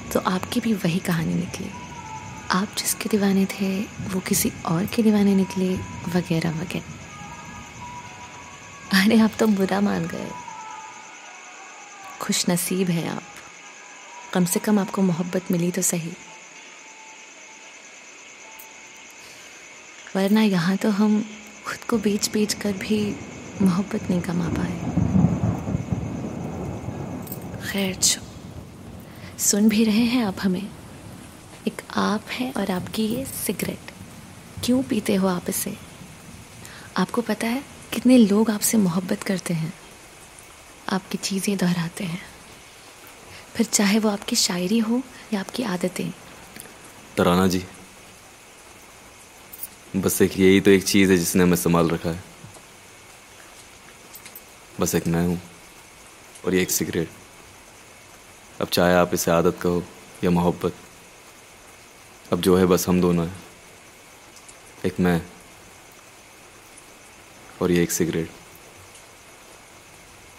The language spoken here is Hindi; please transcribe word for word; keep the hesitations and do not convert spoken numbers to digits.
तो आपकी भी वही कहानी निकली। आप जिसके दीवाने थे वो किसी और के दीवाने निकले, वगैरह वगैरह। अरे आप तो बुरा मान गए। खुश नसीब हैं आप, कम से कम आपको मोहब्बत मिली तो सही। वरना यहाँ तो हम खुद को बेच बेच कर भी मोहब्बत नहीं कमा पाए। खैर छो, सुन भी रहे हैं आप हमें। एक आप है और आपकी ये सिगरेट। क्यों पीते हो आप इसे? आपको पता है कितने लोग आपसे मोहब्बत करते हैं, आपकी चीज़ें दोहराते हैं, फिर चाहे वो आपकी शायरी हो या आपकी आदतें। तराना जी, बस एक यही तो एक चीज़ है जिसने हमें संभाल रखा है। बस एक मैं हूँ और ये एक सिगरेट। अब चाहे आप इसे आदत कहो या मोहब्बत, अब जो है बस हम दोनों हैं। एक मैं और ये एक सिगरेट।